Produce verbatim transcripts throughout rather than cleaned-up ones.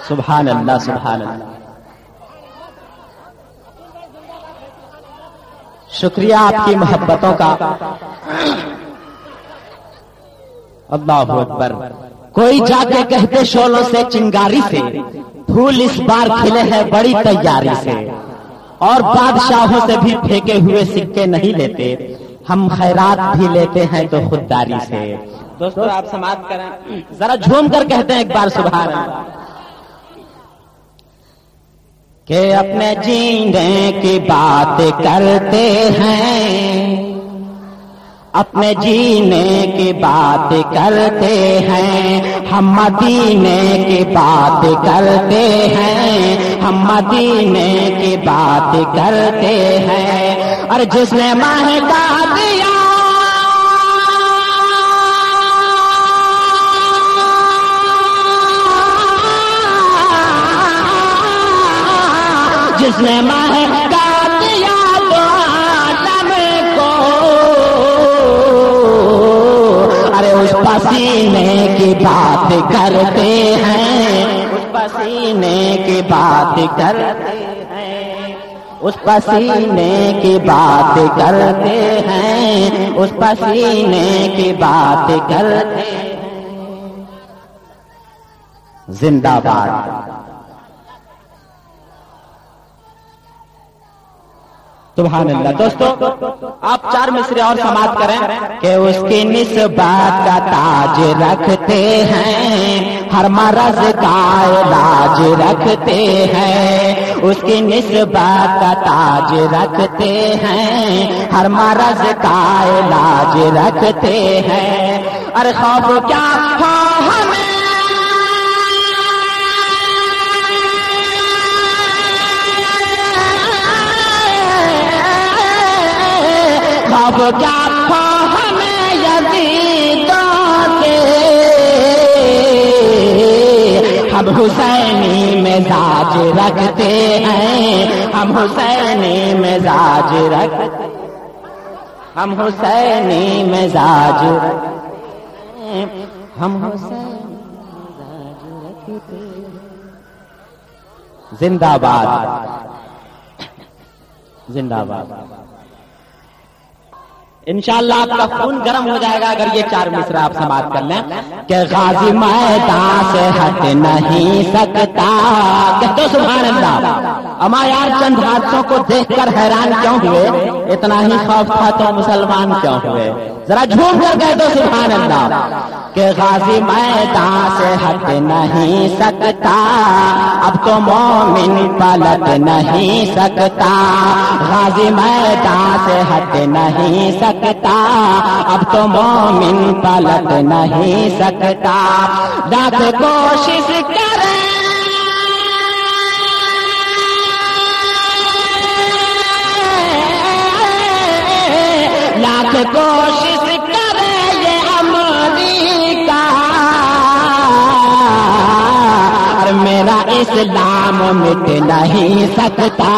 سبحان اللہ سبحان اللہ. شکریہ آپ کی محبتوں کا. اللہ اکبر. کوئی جا کے کہتے شولوں سے چنگاری سے پھول اس بار کھلے ہیں بڑی تیاری سے، اور بادشاہوں سے بھی پھینکے ہوئے سکے نہیں لیتے، ہم خیرات بھی لیتے ہیں تو خودداری سے. دوستو آپ سماعت کریں، ذرا جھوم کر کہتے ہیں ایک بار سبحان اللہ. کہ اپنے جینے کی بات کرتے ہیں، اپنے جینے کی بات کرتے ہیں، ہم مدینے کی بات کرتے ہیں، ہم مدینے کی بات کرتے ہیں. اور جس نے مہکا دیا جس نے مہکا دیا تو عالم کو، ارے اس پسینے کی بات کرتے ہیں، اس پسینے کی بات کرتے ہیں، اس پسینے کی بات کرتے ہیں، اس پسینے کی بات کرتے ہیں. زندہ باد. سبحان اللہ. دوستو آپ چار مصرے اور سماعت کریں. کہ اس کی نسبت کا تاج رکھتے ہیں، ہر مرض کا علاج رکھتے ہیں، اس کی نسبت کا تاج رکھتے ہیں، ہر مرض کا علاج رکھتے ہیں. ارے خوف کیا ہو ہمیں خوف کیا ہو ہمیں یزیدوں سے، ہم حسینی مزاج رکھتے ہیں، ہم حسینی مزاج رکھتے ہم حسینی مزاج ہم حسینی مزاج رکھتے. زندہ باد زندہ باد. انشاءاللہ آپ کا خون گرم ہو جائے گا اگر یہ چار مصرع آپ سماعت کر لیں. کہ غازی میدان سے ہٹ نہیں سکتا. کہتے سبحان اللہ. اما یار چند حادثوں کو دیکھ کر حیران کیوں ہوئے؟ اتنا ہی خوف تھا تو مسلمان کیوں ہوئے؟ ذرا جھوم کر کہہ دو سبحان اللہ. کہ غازی میدان سے ہٹ نہیں سکتا، اب تو مومن پلٹ نہیں سکتا. غازی میدان سے ہٹ نہیں سکتا، اب تو مومن پلٹ نہیں سکتا. لاکھ کوشش کرے لاکھ کوشش کرے یہ امریکہ، اور میرا اسلام مٹ نہیں سکتا.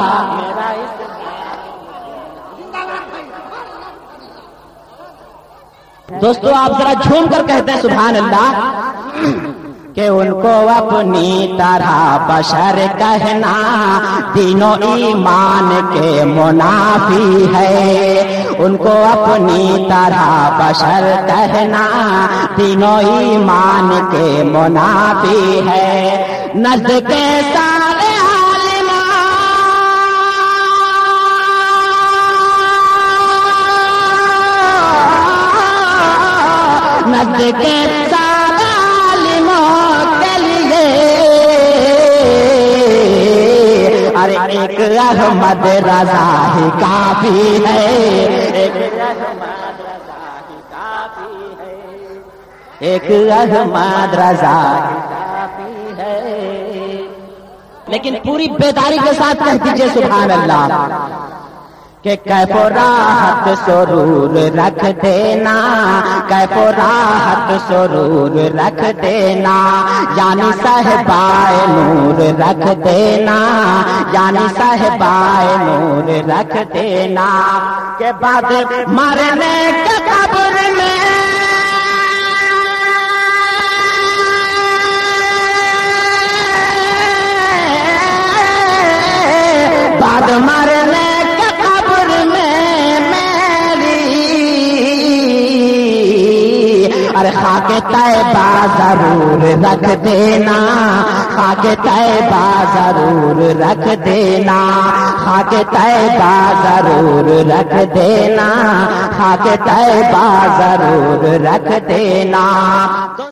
دوستو آپ ذرا جھوم کر کہتے ہیں سبحان اللہ. کہ ان کو اپنی طرح بشر کہنا دین و ایمان کے منافی ہے. ان کو اپنی طرح بشر کہنا دین و ایمان کے منافی ہے. نزد کے سارے نزد کے سارے عالموں کے لیے ارے ایک احمد رضا ہی کافی ہے. ایک احمد رضا ہی کافی ہے. ایک احمد رضا ہی کافی ہے. لیکن پوری بیداری کے ساتھ کہہ دیجئے سبحان اللہ. کہ کیف و راحت سرور رکھ دینا، کیف و راحت سرور رکھ دینا، یعنی صاحبائے نور رکھ دینا، یعنی صاحبائے نور رکھ دینا. کہ بعد مرنے کے قبر میں طیبہ ضرور رکھ دینا، خاک طیبہ ضرور رکھ دینا، خاک طیبہ ضرور رکھ دینا، خاک طیبہ ضرور رکھ دینا۔